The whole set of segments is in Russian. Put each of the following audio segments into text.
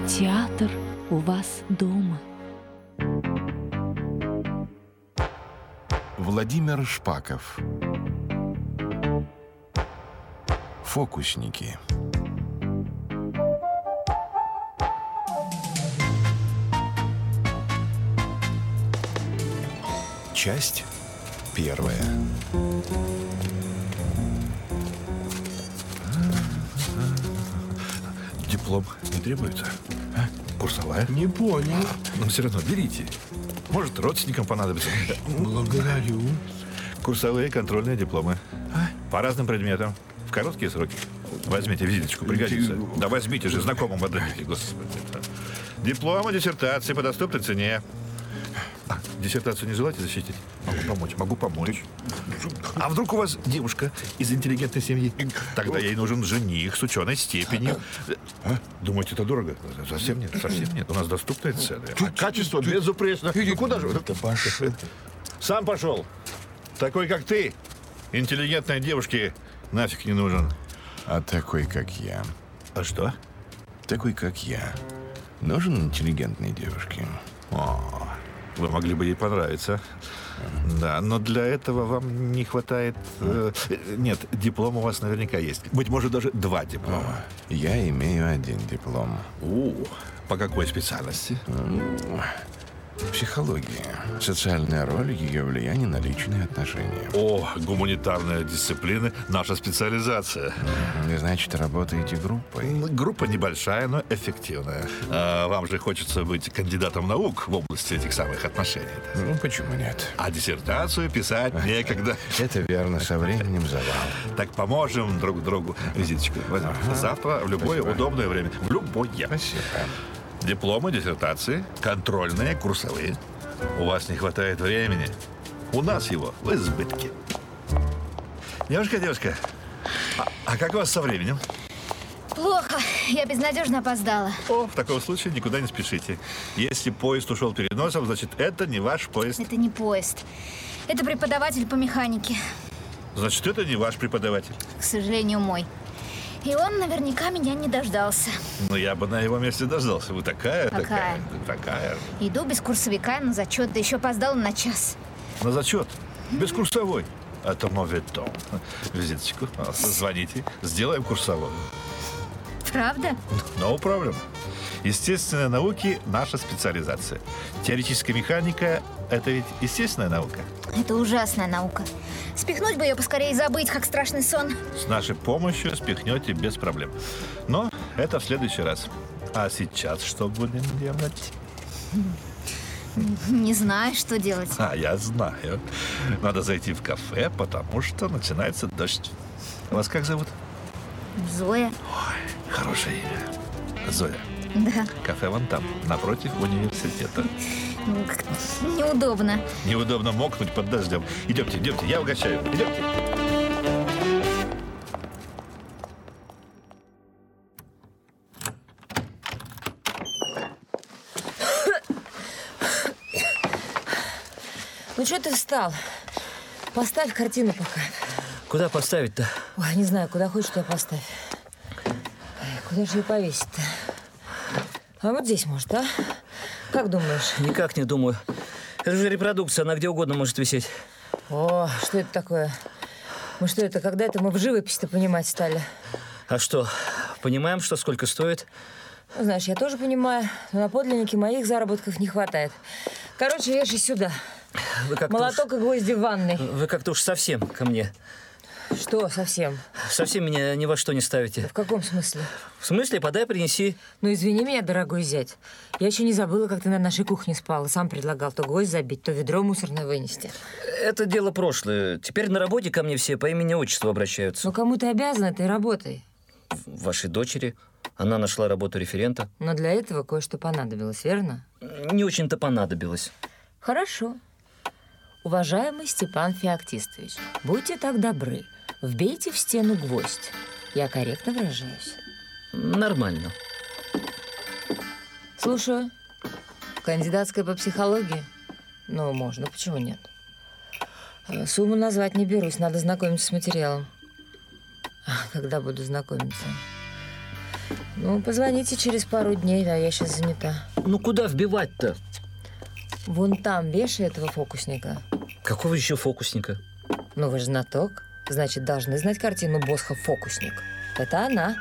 Театр у вас дома. Владимир Шпаков. Фокусники. Часть первая. Диплом не требуется? А? Курсовая? Не понял. Но все равно берите. Может, родственникам понадобится. Благодарю. Курсовые контрольные дипломы. По разным предметам. В короткие сроки. Возьмите визиточку, пригодится. Да возьмите же, знакомым отдадите, господи. Дипломы, диссертации по доступной цене. Диссертацию не желаете защитить? Могу помочь. А вдруг у вас девушка из интеллигентной семьи? Тогда ей нужен жених с ученой степенью. Думаете, это дорого? Совсем нет, совсем нет. У нас доступные цены. Качество безупречно. Ну куда же вы? Пошел. Сам пошел. Такой, как ты, интеллигентной девушке нафиг не нужен. А такой, как я. А что? Такой, как я. Нужен интеллигентной девушке. О, вы могли бы ей понравиться. Да, но для этого вам не хватает... нет, диплом у вас наверняка есть. Быть может, даже 2 диплома. Я имею 1 диплом. По какой специальности? Психология. Социальная роль, ее влияние на личные отношения. О, гуманитарная дисциплина, наша специализация. Значит, работаете группой? Группа небольшая, но эффективная. Вам же хочется быть кандидатом наук в области этих самых отношений. Ну, почему нет? А диссертацию писать некогда. Это верно, со временем завал. Так поможем друг другу. Визиточку возьмем. Завтра в любое удобное время. В любое. Спасибо. Дипломы, диссертации, контрольные, курсовые. У вас не хватает времени. У нас его в избытке. Девушка, а как у вас со временем? Плохо, я безнадежно опоздала. В таком случае никуда не спешите. Если поезд ушел перед носом, значит, это не ваш поезд. Это не поезд. Это преподаватель по механике. Значит, это не ваш преподаватель. К сожалению, мой. И он наверняка меня не дождался. Но я бы на его месте дождался. Вы такая. Иду без курсовика на зачет, да еще опоздала на час. На зачет? Без курсовой? Это моветон. Визиточку. Звоните. Сделаем курсовую. Правда? No problem. Естественные науки – наша специализация. Теоретическая механика – это ведь естественная наука. Это ужасная наука. Спихнуть бы ее поскорее и забыть, как страшный сон. С нашей помощью спихнете без проблем. Но это в следующий раз. А сейчас что будем делать? Не знаю, что делать. Я знаю. Надо зайти в кафе, потому что начинается дождь. Вас как зовут? Зоя. Ой, хорошее имя. Зоя. Да. Кафе вон там, напротив университета. Как-то неудобно. Неудобно мокнуть под дождем. Идемте, я угощаю. Идемте. Ну что ты встал? Поставь картину пока. Куда поставить-то? Ой, не знаю, куда хочешь, туда поставь. Куда же ее повесить-то? А вот здесь, может, а? Как думаешь? Никак не думаю. Это же репродукция, она где угодно может висеть. О, что это такое? Мы что это, когда это мы в живопись-то понимать стали? А что, понимаем, что сколько стоит? Ну, знаешь, я тоже понимаю, но на подлиннике моих заработков не хватает. Короче, вешай сюда. Молоток и гвозди в ванной. Вы как-то уж совсем ко мне. Что совсем? Совсем меня ни во что не ставите. В каком смысле? В смысле, подай, принеси. Ну, извини меня, дорогой зять. Я еще не забыла, как ты на нашей кухне спал. Сам предлагал то гвоздь забить, то ведро мусорное вынести. Это дело прошлое. Теперь на работе ко мне все по имени-отчеству обращаются. Ну, кому ты обязан этой работой? Вашей дочери. Она нашла работу референта. Но для этого кое-что понадобилось, верно? Не очень-то понадобилось. Хорошо. Уважаемый Степан Феоктистович, будьте так добры, вбейте в стену гвоздь. Я корректно выражаюсь? Нормально. Слушаю. Кандидатская по психологии? Ну, можно, почему нет? Сумму назвать не берусь, надо знакомиться с материалом. Когда буду знакомиться? Ну, позвоните через пару дней, да, я сейчас занята. Ну куда вбивать-то? Вон там вешай этого фокусника. Какого еще фокусника? Ну, вы же знаток. Значит, должны знать картину Босха «Фокусник». Это она.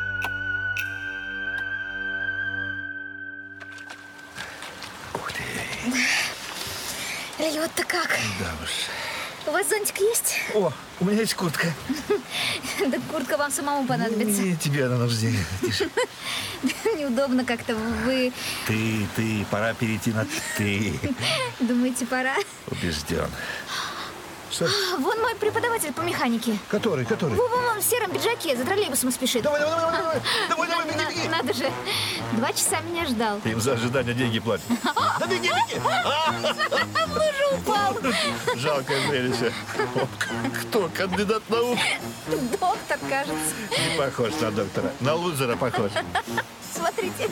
Льет-то как? Да уж. У вас зонтик есть? О, у меня есть куртка. Да куртка вам самому понадобится. Не тебе она нужнее. Неудобно как-то. Вы Ты, пора перейти на ты. думаете, пора? Убежден. Что? Вон мой преподаватель по механике. Который? Вон в сером пиджаке, за троллейбусом спешит. Давай, беги. Надо же. 2 часа меня ждал. Им за ожидание деньги платят. Да беги. В лужу упал. Жалкое зрелище. Кто? Кандидат наук? Доктор, кажется. Не похож на доктора. На лузера похож. Смотрите.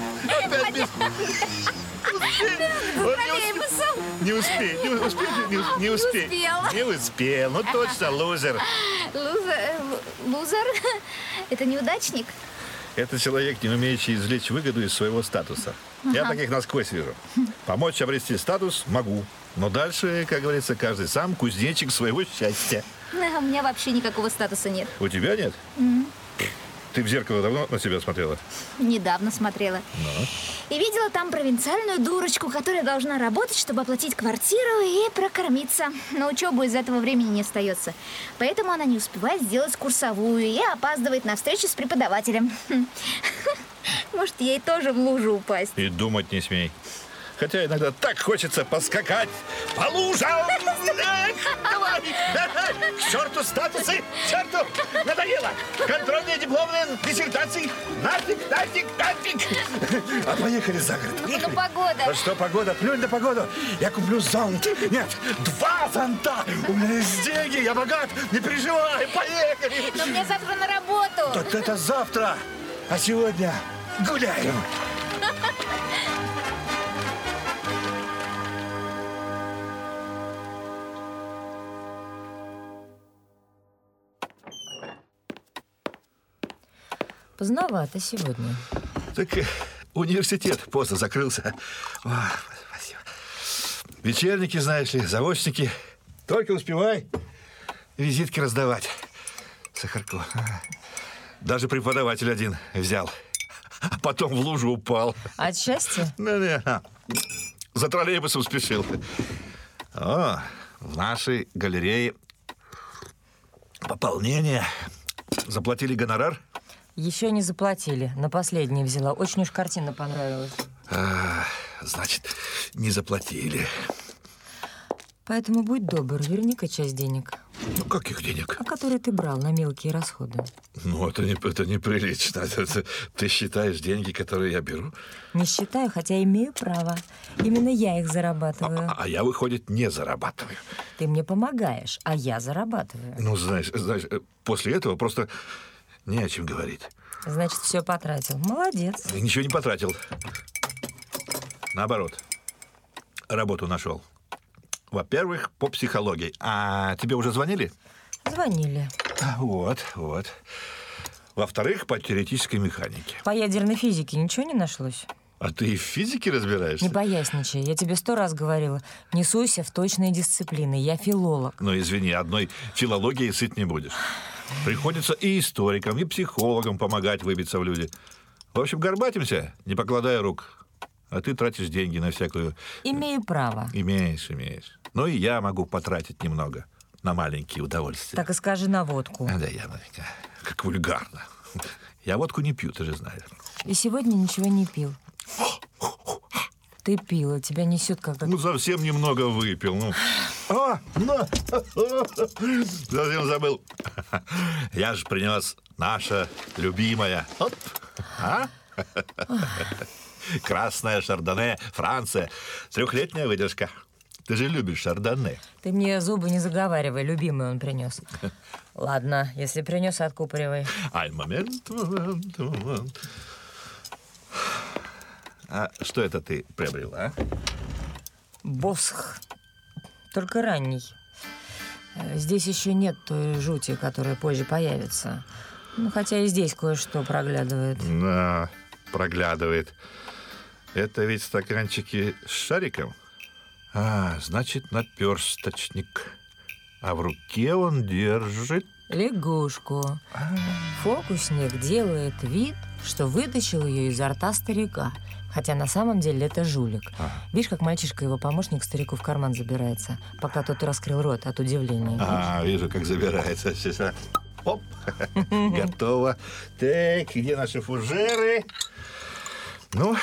Троллейбусом. Не успел. Не успел. Не успел. Ну точно, лузер. Лузер? Это неудачник? Это человек, не умеющий извлечь выгоду из своего статуса. Я таких насквозь вижу. Помочь обрести статус могу. Но дальше, как говорится, каждый сам кузнечик своего счастья. У меня вообще никакого статуса нет. У тебя нет? Ты в зеркало давно на себя смотрела? Недавно смотрела. И видела там провинциальную дурочку, которая должна работать, чтобы оплатить квартиру и прокормиться. На учебу из этого времени не остается. Поэтому она не успевает сделать курсовую и опаздывает на встречу с преподавателем. Может, ей тоже в лужу упасть. И думать не смей. Хотя иногда так хочется поскакать по лужам. Давай! К черту статусы! К черту! Надоело! Контрольные дипломные диссертации! Нафиг! А поехали за город. Ну, погода. А что погода? Плюнь на погоду. Я куплю зонт. Нет, 2 зонта. У меня есть деньги, я богат. Не переживай, поехали. Но мне завтра на работу. Так это завтра. А сегодня гуляем. Поздновато сегодня. Так университет поздно закрылся. О, спасибо. Вечерники, знаешь ли, заочники. Только успевай визитки раздавать. Сахарку. Даже преподаватель один взял. А потом в лужу упал. От счастья? За троллейбусом спешил. О, в нашей галерее пополнение. Заплатили гонорар? Еще не заплатили. На последнее взяла. Очень уж картина понравилась. Значит, не заплатили. Поэтому будь добр, верни-ка часть денег. Ну, каких денег? А которые ты брал на мелкие расходы. Ну, это неприлично. Ты считаешь деньги, которые я беру? Не считаю, хотя имею право. Именно я их зарабатываю. А я, выходит, не зарабатываю. Ты мне помогаешь, а я зарабатываю. Ну, знаешь, после этого просто не о чем говорить. Значит, все потратил. Молодец. Я ничего не потратил. Наоборот, работу нашел. Во-первых, по психологии. А тебе уже звонили? Звонили. Вот. Во-вторых, по теоретической механике. По ядерной физике ничего не нашлось? А ты и в физике разбираешься? Не поясничай. Я тебе 100 раз говорила. Не суйся в точные дисциплины. Я филолог. Ну, извини, одной филологией сыт не будешь. Приходится и историкам, и психологам помогать выбиться в люди. В общем, горбатимся, не покладая рук. А ты тратишь деньги на всякую... Имею право. Имеешь. Ну, и я могу потратить немного на маленькие удовольствия. Так и скажи на водку. Да, я маленькая. Как вульгарно. Я водку не пью, ты же знаешь. И сегодня ничего не пил. Ты пила, тебя несет как-то... Ну, совсем немного выпил. Ну. Совсем забыл. Я же принес наша любимая. Оп. Красная шардоне, Франция. 3-летняя выдержка. Ты же любишь шардоне. Ты мне зубы не заговаривай, любимый он принес. Ладно, если принес, откупоривай. Момент. А что это ты приобрел, а? Босх. Только ранний. Здесь еще нет той жути, которая позже появится. Ну, хотя и здесь кое-что проглядывает. Да, проглядывает. Это ведь стаканчики с шариком? А, значит, наперсточник. А в руке он держит... Лягушку. Фокусник делает вид, что вытащил ее изо рта старика. Хотя на самом деле это жулик. Видишь, как мальчишка, его помощник, старику в карман забирается, пока тот раскрыл рот от удивления. А, вижу, как забирается. Оп, готово. Так, где наши фужеры? Ну,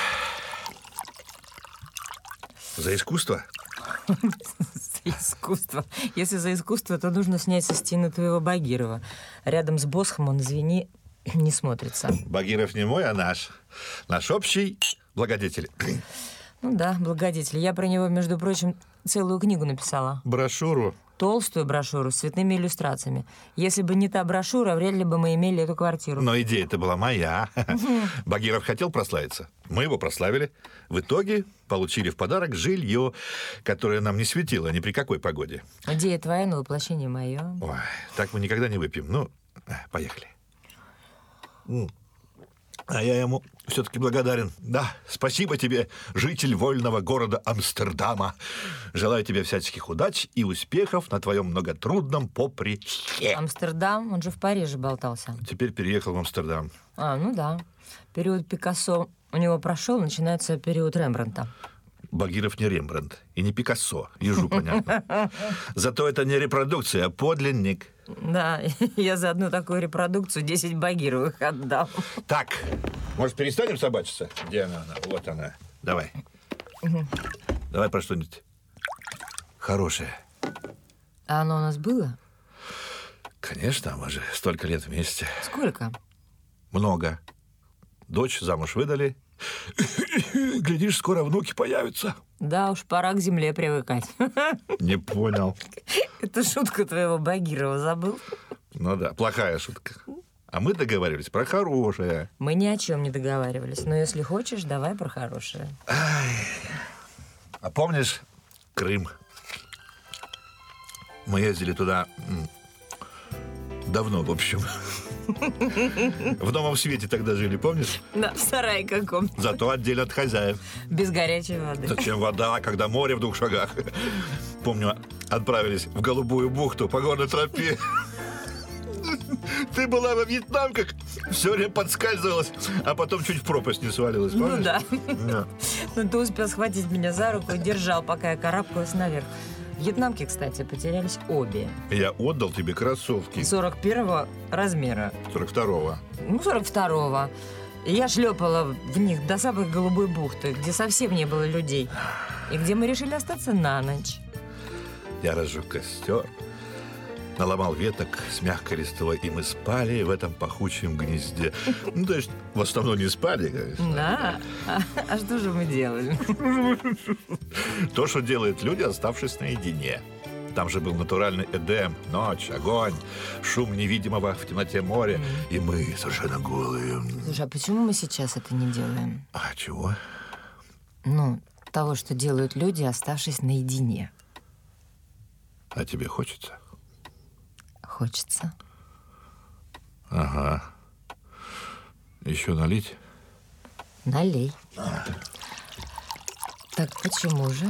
за искусство. За искусство. Если за искусство, то нужно снять со стены твоего Багирова. Рядом с Босхом он, извини, не смотрится. Багиров не мой, а наш. Наш общий благодетель. Ну да, благодетель. Я про него, между прочим, целую книгу написала. Брошюру. Толстую брошюру с цветными иллюстрациями. Если бы не та брошюра, вряд ли бы мы имели эту квартиру. Но идея-то была моя. Багиров хотел прославиться. Мы его прославили. В итоге получили в подарок жилье, которое нам не светило ни при какой погоде. Идея твоя, но воплощение мое. Ой, так мы никогда не выпьем. Ну, поехали. А я ему все-таки благодарен. Да, спасибо тебе, житель вольного города Амстердама. Желаю тебе всяческих удач и успехов на твоем многотрудном поприще. Амстердам, он же в Париже болтался. Теперь переехал в Амстердам. А, ну да. Период Пикассо у него прошел, начинается период Рембрандта. Багиров не Рембрандт и не Пикассо, ежу понятно. Зато это не репродукция, а подлинник. Да, я за одну такую репродукцию 10 Багировых отдам. Так, может, перестанем собачиться? Где она? Вот она. Давай. Давай про что-нибудь хорошее. А оно у нас было? Конечно, мы же столько лет вместе. Сколько? Много. Дочь замуж выдали. Глядишь, скоро внуки появятся. Да уж, пора к земле привыкать. Не понял. Это шутка твоего Багирова, забыл? Ну да, плохая шутка. А мы договаривались про хорошее. Мы ни о чем не договаривались. Но если хочешь, давай про хорошее. А помнишь Крым? Мы ездили туда давно, в общем. В Новом Свете тогда жили, помнишь? Да, в сарае каком. Зато отдельно от хозяев. Без горячей воды. Зачем вода, когда море в 2 шагах? Помню, отправились в Голубую бухту по горной тропе. Ты была во вьетнамках, все время подскальзывалась, а потом чуть в пропасть не свалилась, помнишь? Ну да. Да. Но ты успел схватить меня за руку и держал, пока я карабкалась наверх. Вьетнамки, кстати, потерялись обе. Я отдал тебе кроссовки. 41-го размера. 42-го. Ну, 42-го. И я шлепала в них до самой Голубой бухты, где совсем не было людей. И где мы решили остаться на ночь. Я разжег костер, наломал веток с мягкой листвой, и мы спали в этом пахучем гнезде. Ну, то есть, в основном не спали, конечно. Да? А что же мы делали? То, что делают люди, оставшись наедине. Там же был натуральный Эдем, ночь, огонь, шум невидимого в темноте моря, и мы совершенно голые. Слушай, а почему мы сейчас это не делаем? А чего? Ну, того, что делают люди, оставшись наедине. А тебе хочется? Хочется. Ага. Еще налить? Налей. Так почему же?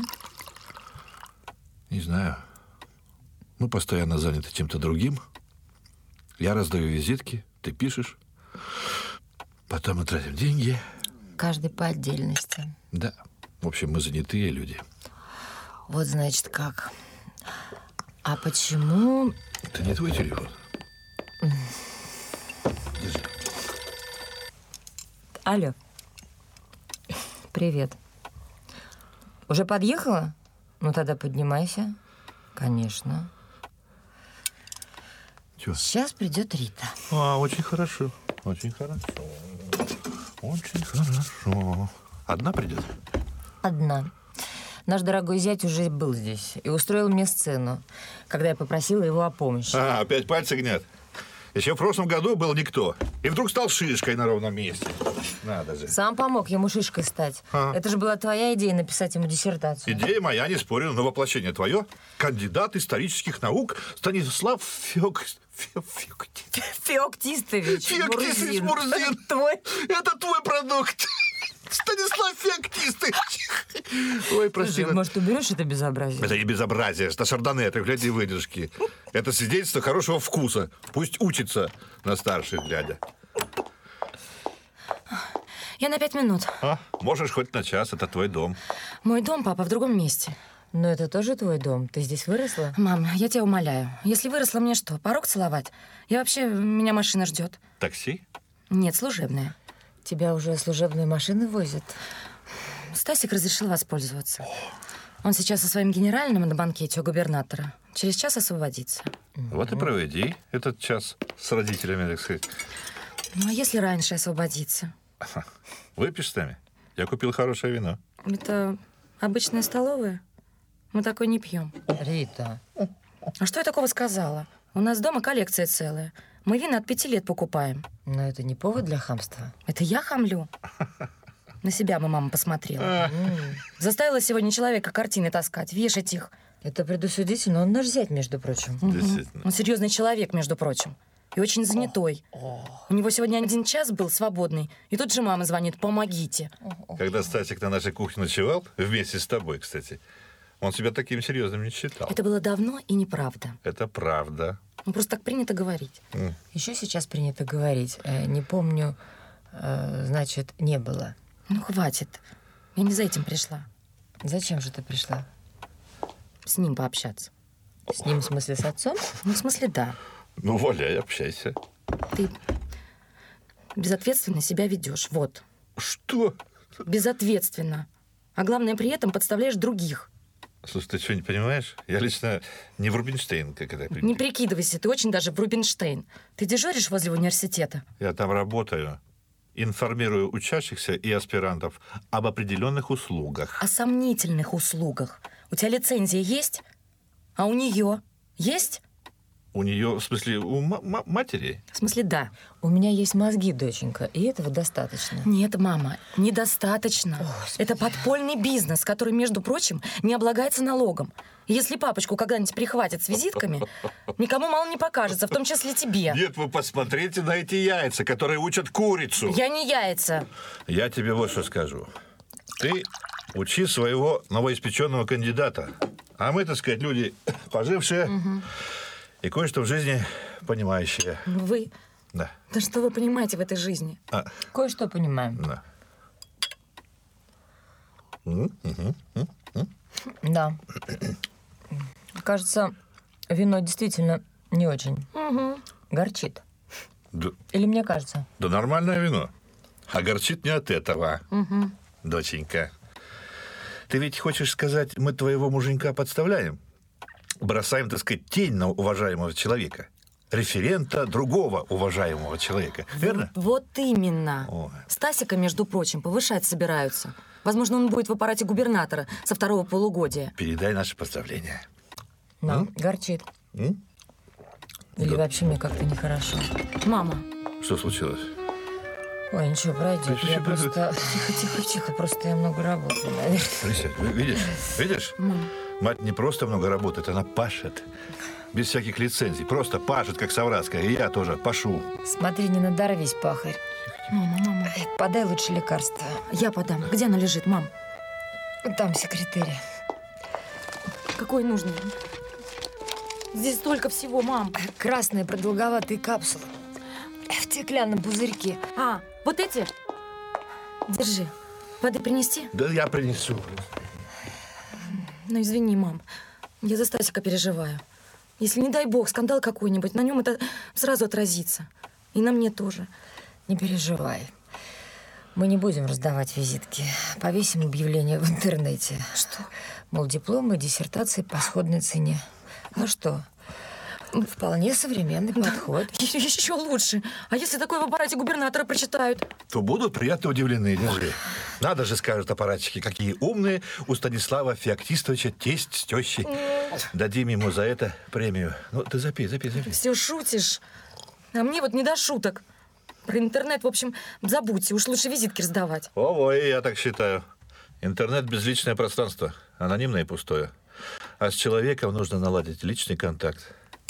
Не знаю. Мы постоянно заняты чем-то другим. Я раздаю визитки, ты пишешь. Потом мы тратим деньги. Каждый по отдельности. Да. В общем, мы занятые люди. Вот, значит, как. А почему... Это не твой телефон. Держи. Алло. Привет. Уже подъехала? Ну, тогда поднимайся. Конечно. Чего? Сейчас придет Рита. А, очень хорошо. Очень хорошо. Очень хорошо. Одна придет? Одна. Наш дорогой зять уже был здесь и устроил мне сцену, когда я попросила его о помощи. А, опять пальцы гнят. Еще в прошлом году был никто. И вдруг стал шишкой на ровном месте. Надо же. Сам помог ему шишкой стать. Это же была твоя идея написать ему диссертацию. Идея моя, не спорю, но воплощение твое. Кандидат исторических наук Станислав Феоктистович Феоктистович Мурзин. Мурзин. Твой. Это твой продукт. Станислав Феоктистович. Ой, прости. Слушай, может, уберешь это безобразие? Это не безобразие, это шардоне, это глядя выдержки. Это свидетельство хорошего вкуса. Пусть учится на старших глядя. Я на 5 минут. Можешь хоть на час, это твой дом. Мой дом, папа, в другом месте. Но это тоже твой дом. Ты здесь выросла? Мам, я тебя умоляю. Если выросла, мне что, порог целовать? Меня машина ждет. Такси? Нет, служебная. Тебя уже служебные машины возят? Стасик разрешил воспользоваться. Он сейчас со своим генеральным на банкете у губернатора. Через час освободится. Вот и проведи этот час с родителями, так сказать. Ну, а если раньше освободится? Выпьешь с нами? Я купил хорошее вино. Это обычная столовая? Мы такой не пьем. Рита. А что я такого сказала? У нас дома коллекция целая. Мы вина от 5 лет покупаем. Но это не повод для хамства. Это я хамлю? На себя бы мама посмотрела. Заставила сегодня человека картины таскать, вешать их. Это предусудительно. Он наш зять, между прочим. Действительно. Он серьезный человек, между прочим. И очень занятой. У него сегодня 1 час был свободный. И тут же мама звонит: помогите. Когда Стасик на нашей кухне ночевал, вместе с тобой, кстати, он себя таким серьезным не считал. Это было давно и неправда. Это правда. Ну, просто так принято говорить. Еще сейчас принято говорить. Не помню, значит, не было. Ну, хватит. Я не за этим пришла. Зачем же ты пришла? С ним пообщаться. С ним, в смысле, с отцом? Ну, в смысле, да. Ну, валяй, общайся. Ты безответственно себя ведешь. Вот. Что? Безответственно. А главное, при этом подставляешь других. Слушай, ты что, не понимаешь? Я лично не в Рубинштейн, как это. Не прикидывайся, ты очень даже в Рубинштейн. Ты дежуришь возле университета? Я там работаю. Информирую учащихся и аспирантов об определенных услугах. О сомнительных услугах. У тебя лицензия есть? А у нее есть? У нее, в смысле, у матери? В смысле, да. У меня есть мозги, доченька, и этого достаточно. Нет, мама, недостаточно. Это подпольный бизнес, который, между прочим, не облагается налогом. И если папочку когда-нибудь прихватят с визитками, никому мало не покажется, в том числе тебе. Нет, вы посмотрите на эти яйца, которые учат курицу. Я не яйца. Я тебе вот что скажу. Ты учи своего новоиспеченного кандидата. А мы, так сказать, люди пожившие и кое-что в жизни понимающие. Вы? Да. Да что вы понимаете в этой жизни? Кое-что понимаем. Да. Да. Кажется, вино действительно не очень. Горчит. Да, Или мне кажется? да нормальное вино. А горчит не от этого, доченька. Ты ведь хочешь сказать, мы твоего муженька подставляем? Бросаем, так сказать, тень на уважаемого человека. Референта другого уважаемого человека. Верно? Вот именно. Ой. Стасика, между прочим, повышать собираются. Возможно, он будет в аппарате губернатора со 2-го полугодия. Передай наши поздравления. Да, горчит. Или вообще мне как-то нехорошо. Мама. Что случилось? Ой, ничего, пройдет. Я просто... Тихо, просто я много работаю, наверное. Присядь, видишь? Мать не просто много работает, она пашет. Без всяких лицензий. Просто пашет, как Савратская. И я тоже пашу. Смотри, не надорвись, пахарь. Мама. Подай лучше лекарство. Я подам. Где оно лежит, мам? Там секретарь. Какой нужный? Здесь столько всего, мам. Красные продолговатые капсулы. В стеклянном пузырьке. А, вот эти? Держи. Воды принести? Да я принесу. Ну, извини, мам. Я за Стасика переживаю. Если, не дай бог, скандал какой-нибудь, на нем это сразу отразится. И на мне тоже. Не переживай. Мы не будем раздавать визитки. Повесим объявление в интернете. Что? Мол, дипломы, диссертации по сходной цене. Ну что, вполне современный подход. Еще лучше. А если такое в аппарате губернатора прочитают? То будут приятно удивлены. Держи. Надо же, скажут аппаратчики, какие умные у Станислава Феоктистовича тесть с тещей. Дадим ему за это премию. Ну, ты запей. Все шутишь. А мне вот не до шуток. Про интернет, в общем, забудьте. Уж лучше визитки раздавать. Ой, я так считаю. Интернет – безличное пространство. Анонимное и пустое. А с человеком нужно наладить личный контакт.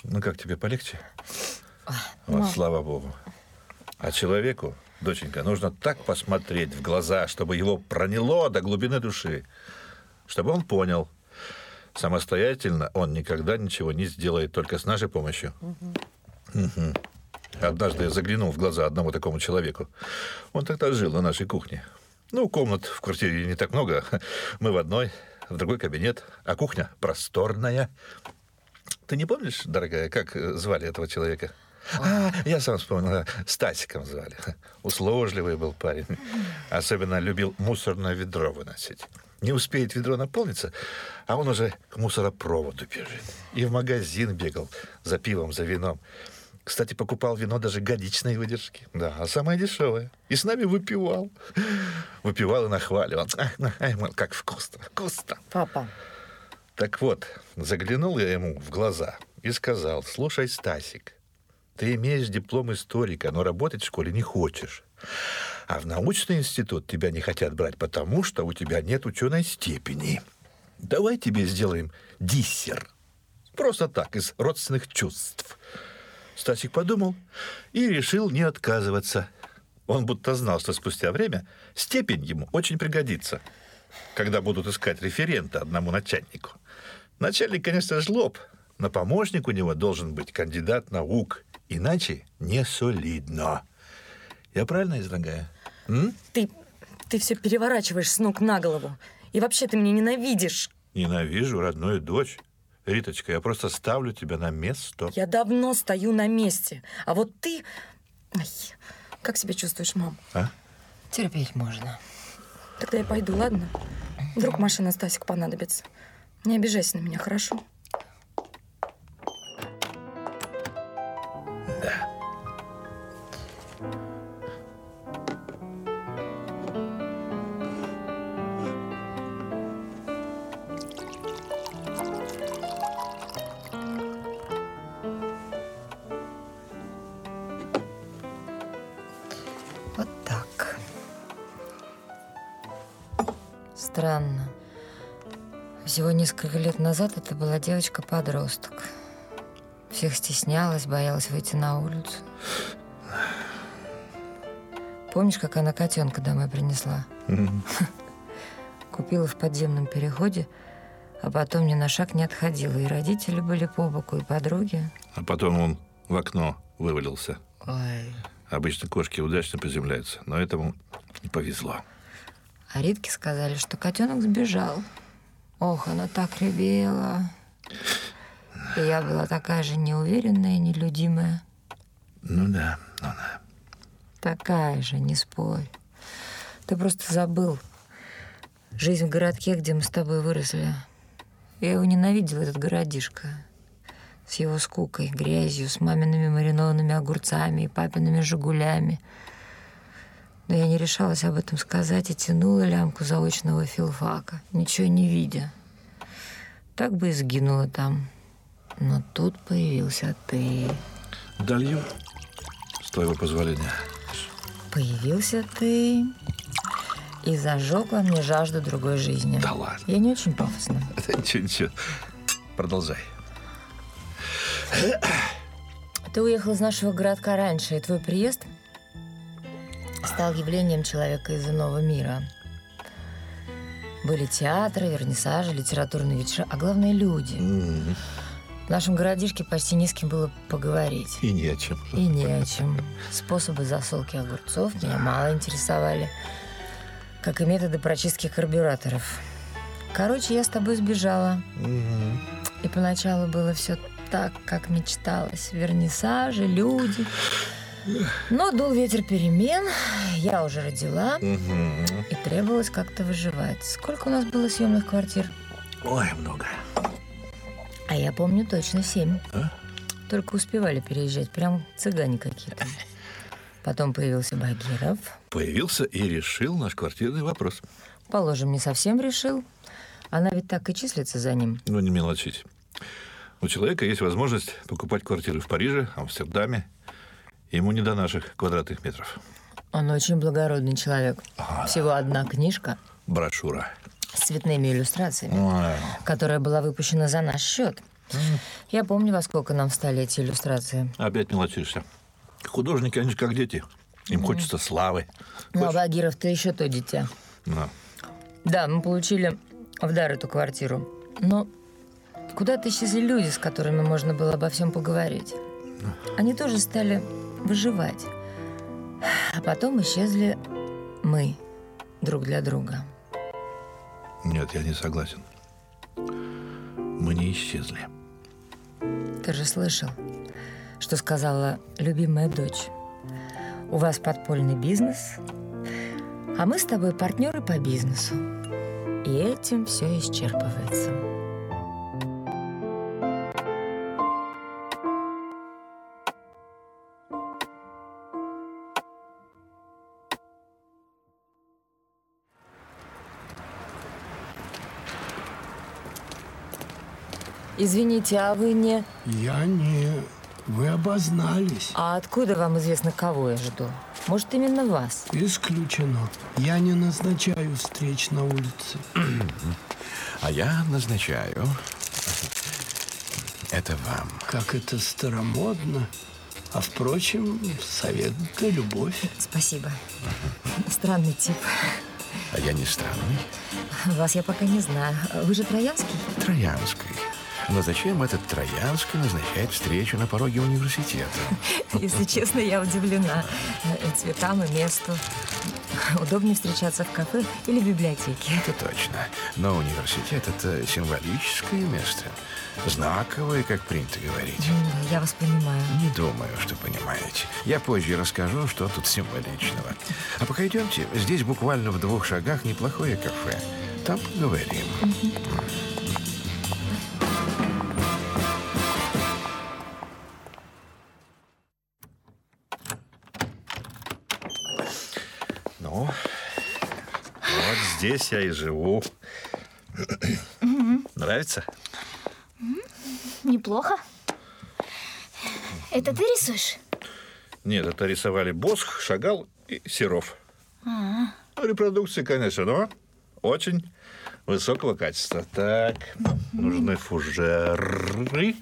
Ну, как тебе, полегче? Мам. Вот, слава богу. А человеку, доченька, нужно так посмотреть в глаза, чтобы его проняло до глубины души, чтобы он понял, самостоятельно он никогда ничего не сделает, только с нашей помощью. Угу. Однажды я заглянул в глаза одному такому человеку. Он тогда жил на нашей кухне. Ну, комнат в квартире не так много. Мы в одной, в другой кабинет, а кухня просторная. Ты не помнишь, дорогая, как звали этого человека? Я сам вспомнил, Стасиком звали. Услужливый был парень. Особенно любил мусорное ведро выносить. Не успеет ведро наполниться, а он уже к мусоропроводу бежит. И в магазин бегал за пивом, за вином. Кстати, покупал вино даже годичной выдержки. Да, а самое дешевое. И с нами выпивал. Выпивал и нахваливал. Как вкусно, вкусно. Папа. Так вот, заглянул я ему в глаза и сказал: слушай, Стасик, ты имеешь диплом историка, но работать в школе не хочешь. А в научный институт тебя не хотят брать, потому что у тебя нет ученой степени. Давай тебе сделаем диссер. Просто так, из родственных чувств. Стасик подумал и решил не отказываться. Он будто знал, что спустя время степень ему очень пригодится, когда будут искать референта одному начальнику. Начальник, конечно, жлоб, но помощник у него должен быть кандидат наук, иначе не солидно. Я правильно излагаю? Ты все переворачиваешь с ног на голову. И вообще ты меня ненавидишь. Ненавижу, родную дочь. Риточка, я просто ставлю тебя на место. Я давно стою на месте. А вот ты... Ай, как себя чувствуешь, мам? А? Терпеть можно. Тогда я пойду, ладно? Вдруг машина Стасику понадобится. Не обижайся на меня, хорошо? Да. Вот так. Странно. Всего несколько лет назад это была девочка-подросток. Всех стеснялась, боялась выйти на улицу. Помнишь, как она котенка домой принесла? Купила в подземном переходе, а потом ни на шаг не отходила. И родители были по боку, и подруги. А потом он в окно вывалился. Ой. Обычно кошки удачно приземляются, но этому не повезло. А Ритке сказали, что котенок сбежал. Ох, она так ревела. И я была такая же неуверенная и нелюдимая. Ну да, ну да. Такая же, не спорь. Ты просто забыл. Жизнь в городке, где мы с тобой выросли. Я его ненавидела, этот городишко. С его скукой, грязью, с мамиными маринованными огурцами и папиными «Жигулями». Но я не решалась об этом сказать и тянула лямку заочного филфака, ничего не видя. Так бы и сгинула там. Но тут появился ты. Долью, с твоего позволения. Появился ты и зажег во мне жажду другой жизни. Да ладно. Я не очень пафосна. Ничего. Продолжай. Ты уехал из нашего городка раньше, и твой приезд стал явлением человека из иного мира. Были театры, вернисажи, литературные вечера, а главное — люди. В нашем городишке почти не с кем было поговорить. И не о чем. И не о чем. Способы засолки огурцов меня мало интересовали, как и методы прочистки карбюраторов. Короче, я с тобой сбежала. И поначалу было все так, как мечталось. Вернисажи, люди. Но дул ветер перемен, я уже родила, и требовалось как-то выживать. Сколько у нас было съемных квартир? Ой, много. А я помню точно 7. Только успевали переезжать, прям цыгане какие-то. Потом появился Багиров. Появился и решил наш квартирный вопрос. Положим, не совсем решил. Она ведь так и числится за ним. Ну, не мелочить. У человека есть возможность покупать квартиры в Париже, Амстердаме. Ему не до наших квадратных метров. Он очень благородный человек. Всего одна книжка. Брошюра. С цветными иллюстрациями, которая была выпущена за наш счет. Я помню, во сколько нам встали эти иллюстрации. Опять мелочишься. Художники, они же как дети. Им хочется славы. Ну, а Багиров, ты еще то дитя. Да. Да, мы получили в дар эту квартиру. Но куда-то исчезли люди, с которыми можно было обо всем поговорить. Они тоже стали выживать. А потом исчезли мы друг для друга. Нет, я не согласен. Мы не исчезли. Ты же слышал, что сказала любимая дочь. У вас подпольный бизнес, а мы с тобой партнеры по бизнесу. И этим все исчерпывается. Извините, а вы не... Я не... Вы обознались. А откуда вам известно, кого я жду? Может, именно вас? Исключено. Я не назначаю встреч на улице. А я назначаю это вам. Как это старомодно. А впрочем, совет да любовь. Спасибо. Странный тип. А я не странный. Вас я пока не знаю. Вы же Троянский? Троянский. Но зачем этот Троянский назначает встречу на пороге университета? Если честно, я удивлена. И цветам, и месту. Удобнее встречаться в кафе или в библиотеке. Это точно. Но университет – это символическое место. Знаковое, как принято говорить. Я вас понимаю. Не думаю, что понимаете. Я позже расскажу, что тут символичного. А пока идемте. Здесь буквально в 2 шагах неплохое кафе. Там поговорим. Ну, вот здесь я и живу. Нравится? Неплохо. Это ты рисуешь? Нет, это рисовали Босх, Шагал и Серов. Ну, репродукции, конечно, но очень высокого качества. Так, нужны фужеры.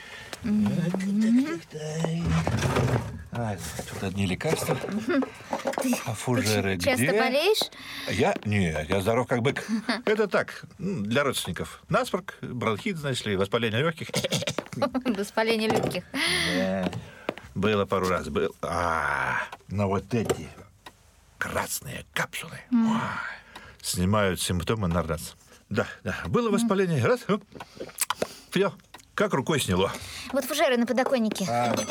Тут одни лекарства. А фужеры где? Часто болеешь? Я? Нет, я здоров как бык. Это так, для родственников. Насморк, бронхит, знаешь ли, воспаление легких. Воспаление легких. Да. Было пару раз. Но вот эти красные капсулы снимают симптомы на раз. Да, было воспаление. Раз, все, как рукой сняло. Вот фужеры на подоконнике.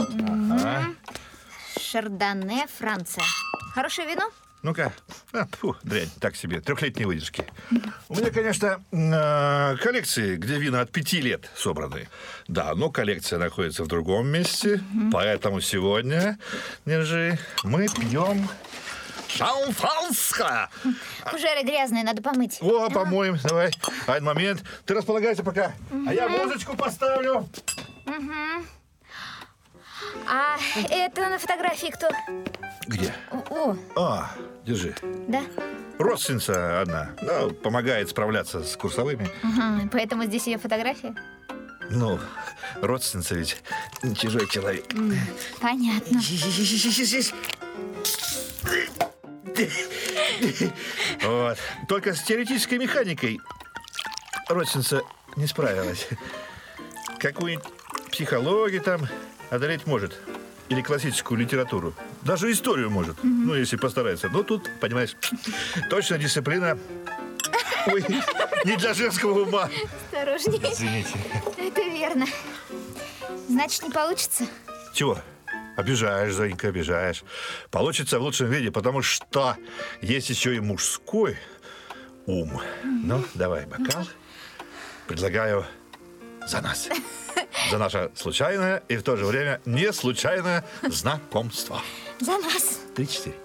Шардоне, Франция. Хорошее вино? Ну-ка. Дрянь, так себе, 3-летней выдержки. У меня, конечно, коллекции, где вина от 5 лет собраны. Да, но коллекция находится в другом месте. Поэтому сегодня, держи, мы пьем шампанское. Фужеры грязные, надо помыть. О, помоем, давай. Один момент. Ты располагайся пока. А я музычку поставлю. А это на фотографии кто? Где? О, держи. да? Родственница одна. Ну, помогает справляться с курсовыми. Поэтому здесь ее фотография? Ну, родственница ведь чужой человек. Понятно. Вот. Только с теоретической механикой родственница не справилась. Какую-нибудь психологию там одолеть может. Или классическую литературу. Даже историю может. Ну, если постарается. Но тут, понимаешь, точно дисциплина. Ой, не для женского ума. Осторожней. Извините. Это верно. Значит, не получится? Чего? Обижаешь, Зонька, обижаешь. Получится в лучшем виде, потому что есть еще и мужской ум. Ну, давай бокал. Предлагаю за нас. За наше случайное и в то же время не случайное знакомство. За нас. 3-4.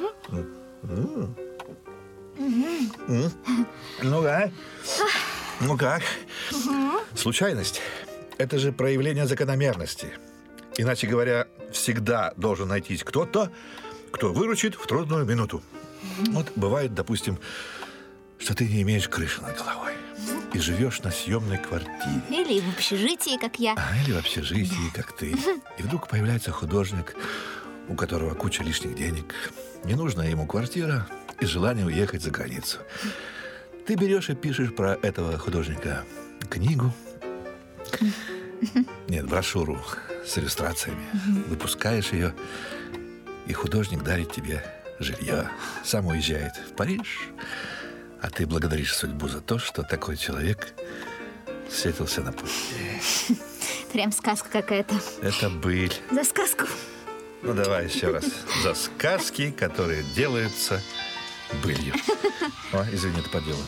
Ну как? Ну как? Случайность – это же проявление закономерности. Иначе говоря, всегда должен найтись кто-то, кто выручит в трудную минуту. Вот бывает, допустим, что ты не имеешь крыши над головой. и живешь на съемной квартире. Или в общежитии, как я. Или в общежитии, как ты. И вдруг появляется художник, у которого куча лишних денег. Не нужна ему квартира и желание уехать за границу. Ты берешь и пишешь про этого художника книгу. Нет, брошюру с иллюстрациями. Выпускаешь ее, и художник дарит тебе жилье. Сам уезжает в Париж, а ты благодаришь судьбу за то, что такой человек встретился на пути. Прям сказка какая-то. Это быль. За сказку. Ну, давай еще раз. За сказки, которые делаются былью. О, извини, это по делу.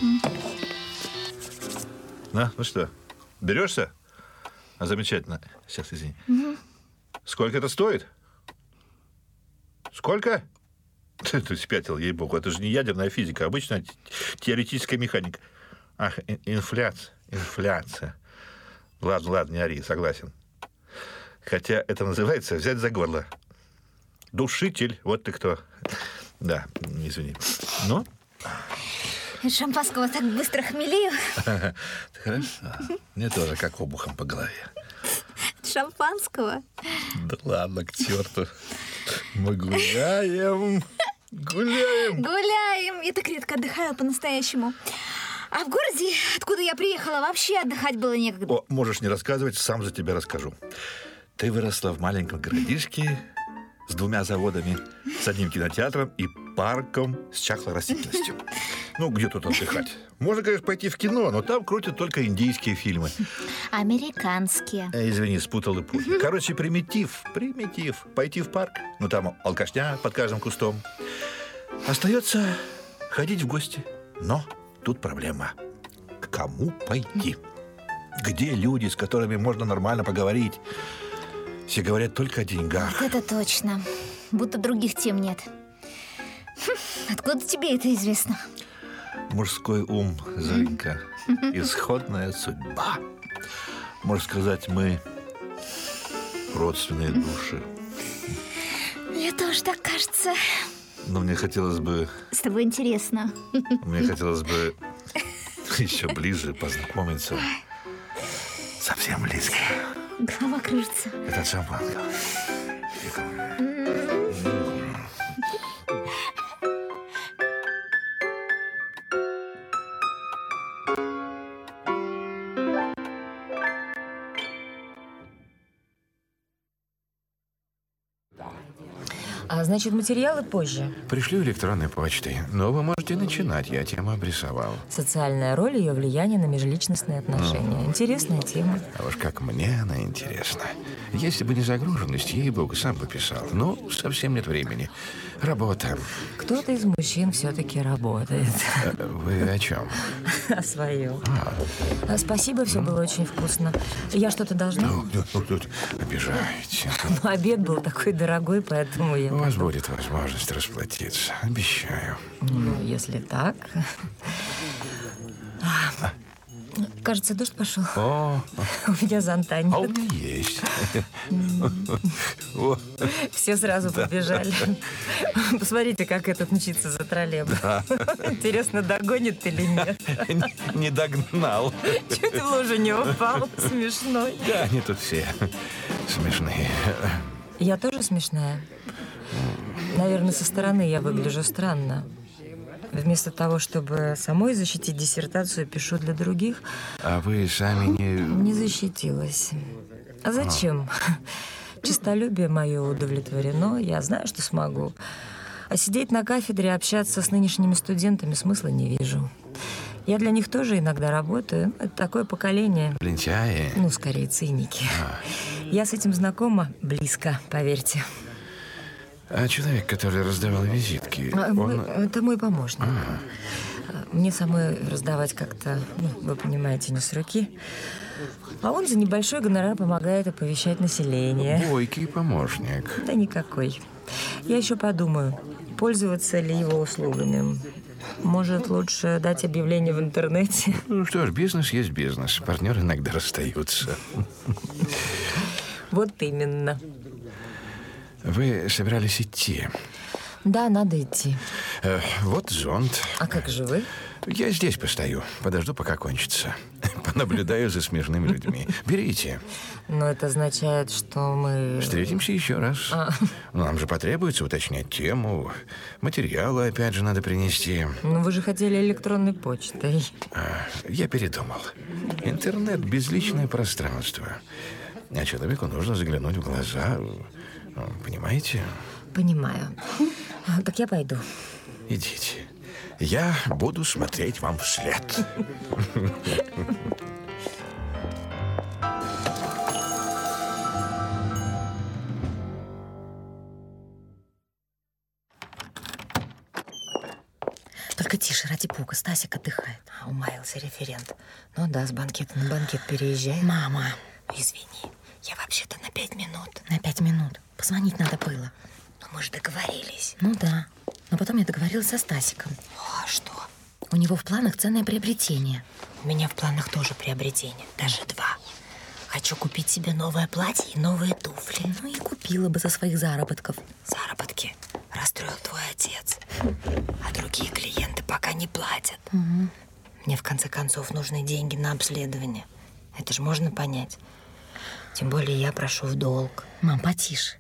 Ну что, берешься? Замечательно. Сейчас, извини. Сколько это стоит? Сколько? Ты спятил, ей-богу. Это же не ядерная физика, а обычная теоретическая механика. Ах, инфляция. Ладно, не ори, согласен. Хотя это называется взять за горло. Душитель, вот ты кто. Да, извини. Ну? От шампанского так быстро хмелею. Хорошо. Мне тоже как обухом по голове. От шампанского? Да ладно, к черту. Мы гуляем. Гуляем. Я так редко отдыхаю по-настоящему. А в городе, откуда я приехала, вообще отдыхать было некогда. О, можешь не рассказывать, сам за тебя расскажу. Ты выросла в маленьком городишке с 2 заводами, с 1 кинотеатром и парком с чахлой растительностью. Ну, где тут отдыхать? Можно, конечно, пойти в кино, но там крутят только индийские фильмы. Американские. Извини, спутал эпохи. Короче, примитив. Пойти в парк, ну там алкашня под каждым кустом. Остается ходить в гости. Но тут проблема. К кому пойти? Где люди, с которыми можно нормально поговорить? Все говорят только о деньгах. Вот это точно. Будто других тем нет. Откуда тебе это известно? Мужской ум, Зоенька. Исходная судьба. Можно сказать, мы родственные души. Мне тоже так кажется. Но мне хотелось бы... С тобой интересно. Мне хотелось бы еще ближе познакомиться. Совсем близко. Голова кружится. Это от шампанского. А значит, материалы позже. Пришлю электронной почтой. Но вы можете начинать, я тему обрисовал. Социальная роль и ее влияние на межличностные отношения. Интересная тема. А уж как мне она интересна. Если бы не загруженность, ей-богу, сам бы писал. Но совсем нет времени. Работа. Кто-то из мужчин все-таки работает. Вы о чем? О своем. Спасибо, все было очень вкусно. Я что-то должна? Обижаете. Но обед был такой дорогой, поэтому я... У вас будет возможность расплатиться. Обещаю. Ну, если так... Кажется, дождь пошел. О, У меня зонта нет. а у меня есть. Все сразу побежали. Посмотрите, как этот мчится за троллейбусом. Интересно, догонит или нет? Не догнал. Чуть в лужу не упал. Смешной. Да, они тут все смешные. Я тоже смешная? Наверное, со стороны я выгляжу странно. Вместо того, чтобы самой защитить диссертацию, пишу для других. А вы сами не... Не защитилась. А зачем? Честолюбие мое удовлетворено, я знаю, что смогу. А сидеть на кафедре, общаться с нынешними студентами смысла не вижу. Я для них тоже иногда работаю. Это такое поколение. Лентяи? Ну, скорее, циники. Я с этим знакома близко, поверьте. А человек, который раздавал визитки, он... Это мой помощник. Мне самой раздавать как-то, ну, вы понимаете, не с руки. А он за небольшой гонорар помогает оповещать население. Бойкий помощник. Да никакой. Я еще подумаю, пользоваться ли его услугами. Может, лучше дать объявление в интернете? Ну что ж, бизнес есть бизнес. Партнеры иногда расстаются. Вот именно. Вы собирались идти? Да, надо идти. Вот зонт. А как же вы? Я здесь постою. Подожду, пока кончится. Понаблюдаю за смешными людьми. Берите. Но это означает, что мы... Встретимся еще раз. Нам же потребуется уточнять тему. Материалы опять же надо принести. Ну, вы же хотели электронной почтой. Я передумал. Интернет – безличное пространство. А человеку нужно заглянуть в глаза. Понимаете? Понимаю. Так я пойду. Идите. Я буду смотреть вам вслед. Только тише, ради бога, Стасик отдыхает. Умаился референт. Ну да, с банкета на банкет переезжай. Мама. Извини, я вообще-то на 5 минут. На 5 минут. Позвонить надо было. Но мы же договорились. Ну да. Но потом я договорилась со Стасиком. А что? У него в планах ценное приобретение. У меня в планах тоже приобретение. Даже 2. Хочу купить себе новое платье и новые туфли. Ну и купила бы за своих заработков. Заработки расстроил твой отец. А другие клиенты пока не платят. Мне, в конце концов, нужны деньги на обследование. Это же можно понять. Тем более я прошу в долг. Мам, потише.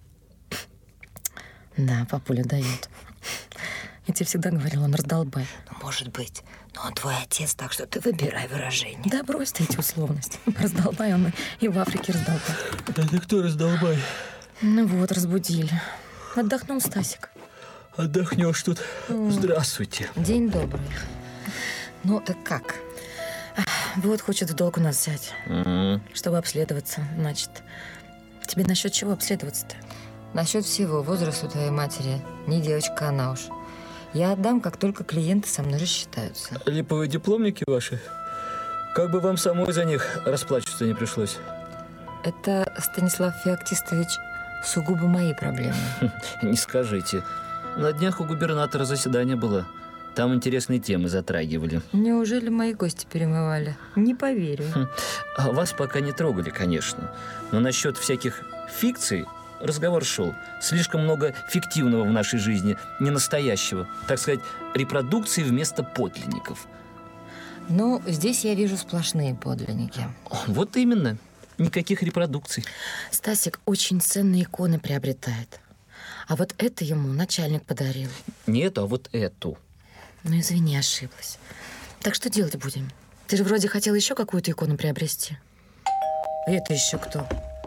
Да, папуля дает. Я тебе всегда говорила, он раздолбай. Ну, может быть. Но он твой отец, так что ты выбирай выражение. Да брось ты эти условности. Раздолбай он и в Африке раздолбай. Это кто раздолбай? Ну вот, разбудили. Отдохнул Стасик. Отдохнешь тут. Здравствуйте. День добрый. Ну, так как? Вот хочет в долг у нас взять. Чтобы обследоваться, значит. Тебе насчет чего обследоваться-то? Насчет всего. Возраста твоей матери. Не девочка она уж. Я отдам, как только клиенты со мной рассчитаются. Липовые дипломники ваши? Как бы вам самой за них расплачиваться не пришлось. Это, Станислав Феоктистович, сугубо мои проблемы. Не скажите. На днях у губернатора заседание было. Там интересные темы затрагивали. Неужели мои кости перемывали? Не поверю. А вас пока не трогали, конечно. Но насчет всяких фикций разговор шел. Слишком много фиктивного в нашей жизни, не настоящего. Так сказать, репродукции вместо подлинников. Ну, здесь я вижу сплошные подлинники. Вот именно. Никаких репродукций. Стасик очень ценные иконы приобретает. А вот это ему начальник подарил. Не эту, а вот эту. Ну, извини, ошиблась. Так что делать будем? Ты же вроде хотел еще какую-то икону приобрести. И это еще кто?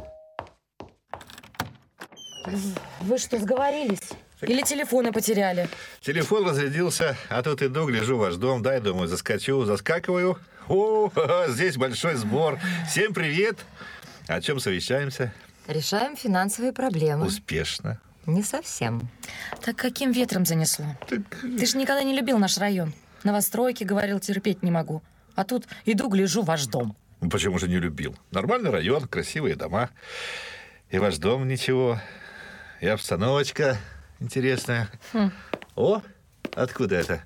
Вы что, сговорились? Или телефоны потеряли? Телефон разрядился, а тут иду, гляжу ваш дом, дай, думаю, заскочу, заскакиваю. О, здесь большой сбор. Всем привет. О чем совещаемся? Решаем финансовые проблемы. Успешно. Не совсем. Так каким ветром занесло? Ты же никогда не любил наш район. Новостройки, говорил, терпеть не могу. А тут иду, гляжу ваш дом. Ну, почему же не любил? Нормальный район, красивые дома. И ваш дом ничего. И обстановочка интересная. О, откуда это?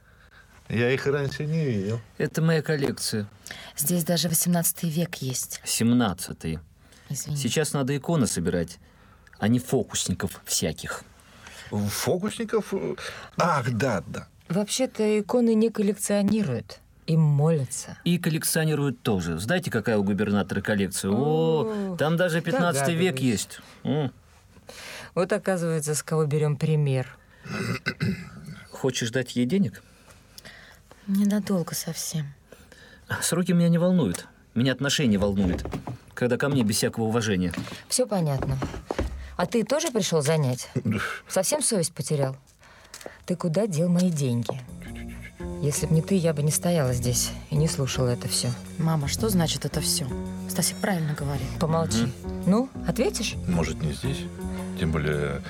Я их раньше не видел. Это моя коллекция. Здесь даже 18 век есть. 17-й. Извини. Сейчас надо иконы собирать, а не фокусников всяких. Фокусников? Ах, да. Вообще-то иконы не коллекционируют. Им молятся. И коллекционируют тоже. Знаете, какая у губернатора коллекция? О, там даже 15 век есть. Вот, оказывается, с кого берем пример. Хочешь дать ей денег? Ненадолго совсем. Сроки меня не волнуют. Меня отношения волнуют. Когда ко мне без всякого уважения. Все понятно. А ты тоже пришел занять? Совсем совесть потерял? Ты куда дел мои деньги? Если б не ты, я бы не стояла здесь и не слушала это все. Мама, что значит это все? Стасик правильно говорит. Помолчи. Ну, ответишь? Может, не здесь? Тем более,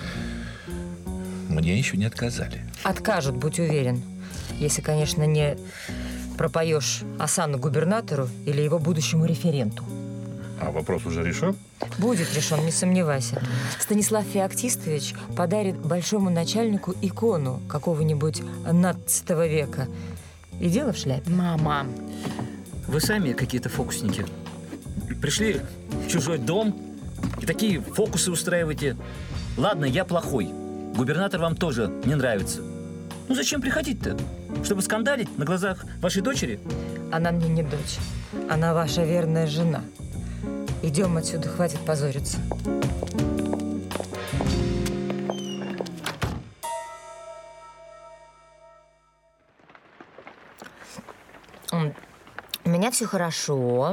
мне еще не отказали. Откажут, будь уверен. Если, конечно, не пропоешь осану губернатору или его будущему референту. А вопрос уже решен? Будет решен, не сомневайся. Станислав Феоктистович подарит большому начальнику икону какого-нибудь 15 века. И дело в шляпе. Мама. Вы сами какие-то фокусники. Пришли в чужой дом и такие фокусы устраиваете. Ладно, я плохой. Губернатор вам тоже не нравится. Ну зачем приходить-то? Чтобы скандалить на глазах вашей дочери? Она мне не дочь. Она ваша верная жена. Идем отсюда, хватит позориться. У меня все хорошо.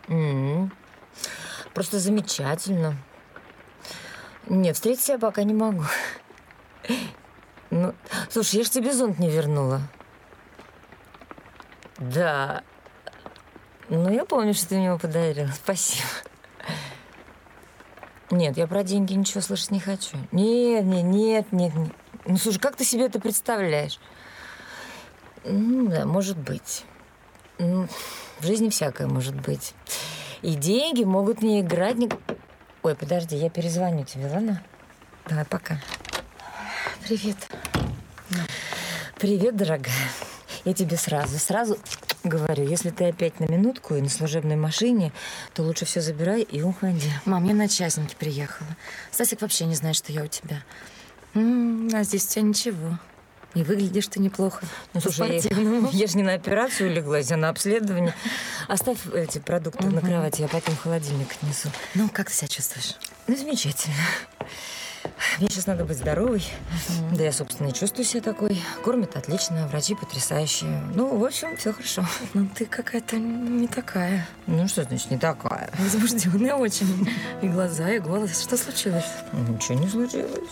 Просто замечательно. Нет, встретить я пока не могу. Ну, слушай, я ж тебе зонт не вернула. Да. Ну, я помню, что ты мне его подарила. Спасибо. Нет, я про деньги ничего слышать не хочу. Нет. Ну, слушай, как ты себе это представляешь? Ну, да, может быть. Ну, в жизни всякое может быть. И деньги могут не играть... Ой, подожди, я перезвоню тебе, ладно? Давай, пока. Привет. Привет, дорогая. Я тебе сразу говорю, если ты опять на минутку и на служебной машине, то лучше все забирай и уходи. Мам, я на частнике приехала. Стасик вообще не знает, что я у тебя. А здесь у тебя ничего. И выглядишь ты неплохо. Ну, слушай, я же не на операцию леглась, а на обследование. Оставь эти продукты на кровати, я потом в холодильник отнесу. Ну, как ты себя чувствуешь? Ну, замечательно. Мне сейчас надо быть здоровой. Да я, собственно, и чувствую себя такой. Кормят отлично, врачи потрясающие. Ну, в общем, все хорошо. Ну, ты какая-то не такая. Ну, что значит не такая? Возбужденная очень. И глаза, и голос. Что случилось? Ничего не случилось.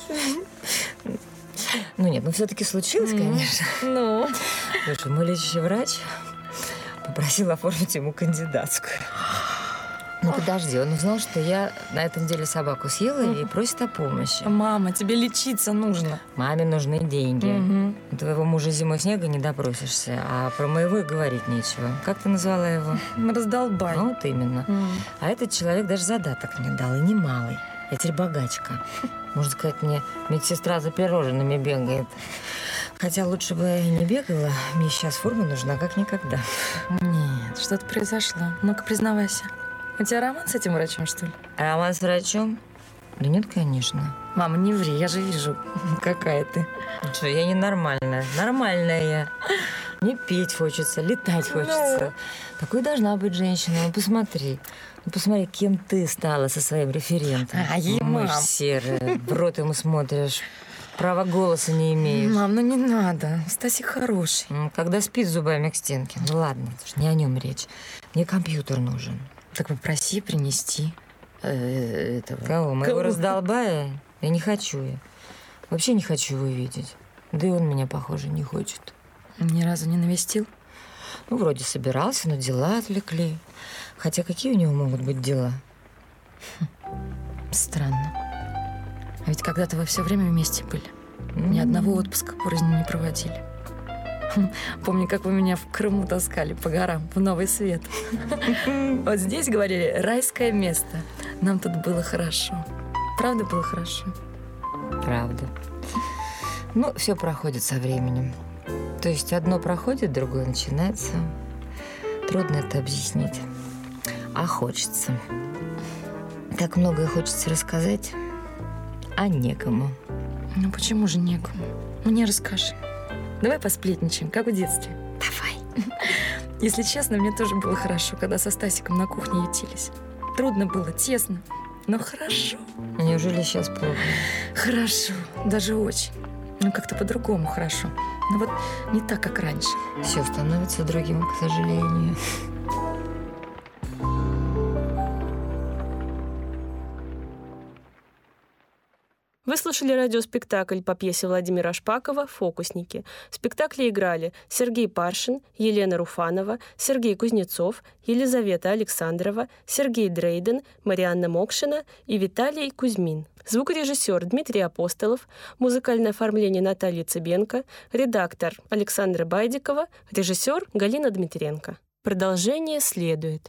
Ну нет, все-таки случилось, конечно. Ну? Слушай, мой лечащий врач попросил оформить ему кандидатскую. Ну подожди, он узнал, что я на этом деле собаку съела и просит о помощи. Мама, тебе лечиться нужно. Маме нужны деньги. У твоего мужа зимой снега не допросишься, а про моего и говорить нечего. Как ты назвала его? Раздолбай. Вот именно. А этот человек даже задаток мне дал, и немалый. Я теперь богачка. Можно сказать, мне медсестра за пирожными бегает. Хотя лучше бы я и не бегала. Мне сейчас форма нужна как никогда. Нет, что-то произошло. Ну-ка, признавайся. У тебя роман с этим врачом, что ли? Роман с врачом? Да нет, конечно. Мама, не ври, я же вижу, какая ты. Что, я ненормальная. Нормальная я. Мне петь хочется, летать хочется. Такой должна быть женщина. Ну, посмотри. Ну, посмотри, кем ты стала со своим референтом. Мышь серая, в рот ему смотришь. Права голоса не имеешь. Мам, ну не надо. Стасик хороший. Когда спит зубами к стенке. Ну ладно, не о нем речь. Мне компьютер нужен. Так попроси принести этого. Кого? Моего раздолбая? Я не хочу. Вообще не хочу его видеть. Да и он меня, похоже, не хочет. Ни разу не навестил? Ну, вроде собирался, но дела отвлекли. Хотя какие у него могут быть дела? Странно. А ведь когда-то вы все время вместе были. Ни одного отпуска порознь не проводили. Помню, как вы меня в Крыму таскали по горам, в Новый Свет. Вот здесь, говорили, райское место. Нам тут было хорошо. Правда, было хорошо? Правда. Ну, все проходит со временем. То есть одно проходит, другое начинается. Трудно это объяснить. А хочется. Так многое хочется рассказать, а некому. Ну почему же некому? Мне расскажи. Давай посплетничаем, как в детстве. Давай. Если честно, мне тоже было хорошо, когда со Стасиком на кухне ютились. Трудно было, тесно, но хорошо. Неужели сейчас плохо? Хорошо, даже очень. Ну, как-то по-другому хорошо. Но вот не так, как раньше. Все становится другим, к сожалению. Вы слушали радиоспектакль по пьесе Владимира Шпакова «Фокусники». В спектакле играли Сергей Паршин, Елена Руфанова, Сергей Кузнецов, Елизавета Александрова, Сергей Дрейден, Марианна Мокшина и Виталий Кузьмин. Звукорежиссер Дмитрий Апостолов, музыкальное оформление Наталья Цыбенко, редактор Александра Байдикова, режиссер Галина Дмитренко. Продолжение следует.